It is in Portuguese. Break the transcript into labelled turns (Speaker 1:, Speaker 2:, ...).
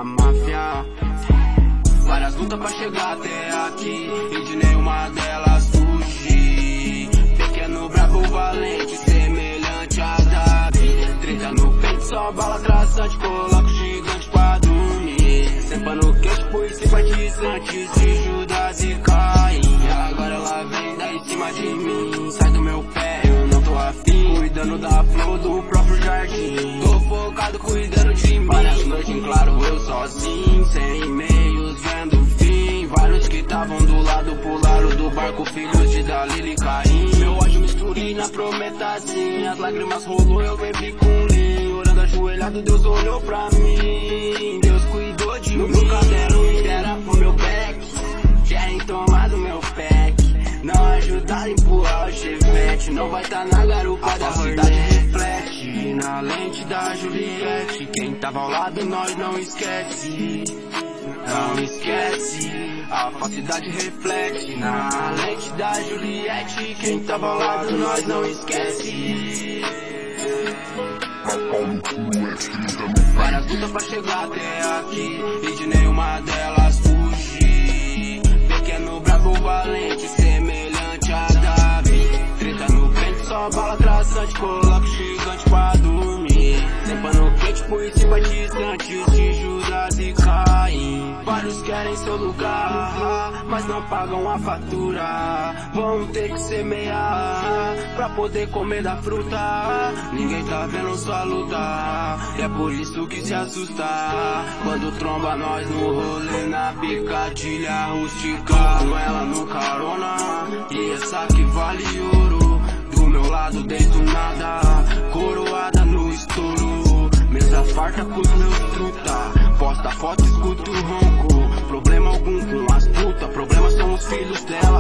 Speaker 1: da máfia. Várias lutas pra chegar até aqui e de nenhuma delas fugir. Pequeno, brabo, valente, semelhante a Davi. 30 no peito, só bala traçante, coloca o gigante pra dormir. Sempa no queixo, pus simpatizantes de Judas e Caim. Agora ela vem daí em cima de mim, sai do meu pé, eu não tô afim. Cuidando da flor do próprio jardim, tô focado cuidando de mim. Várias noites em claro, eu sozinho, sem e-mails, vendo o fim. Vários que estavam do lado pularam do barco, filhos de Dalila e Caim. Meu ódio misturei na prometazinha, as lágrimas rolou, eu bebi com linho. Orando ajoelhado, Deus olhou pra mim, Deus cuidou de mim. No caderno era pro meu back, querem tomar do meu pack. Não ajudaram a empurrar o chevette, não vai tá na garupa da cidade. Reflete na lente da Juliette, quem tava ao lado nós não esquece. Não esquece, a falsidade reflete na lente da Juliette, quem tava ao lado nós não esquece. Várias lutas pra chegar até aqui e de nenhuma delas fugir. Pequeno, brabo, valente, semelhante a Davi. 30 no peito, só bala traçante, coloca o gigante pra dormir. Sempa no quente, por simpatizantes de Judas e Caim. Vários querem seu lugar, mas não pagam a fatura. Vão ter que semear pra poder comer da fruta. Ninguém tá vendo sua luta, e é por isso que se assusta quando tromba nós no rolê na picadilha rústica. Com ela no carona, e essa que vale ouro. Do meu lado desde o nada, coroada no estouro. Mesa farta com os meus truta, posta foto, escuto o ronco. Problema algum com as putas, problemas são os filhos dela.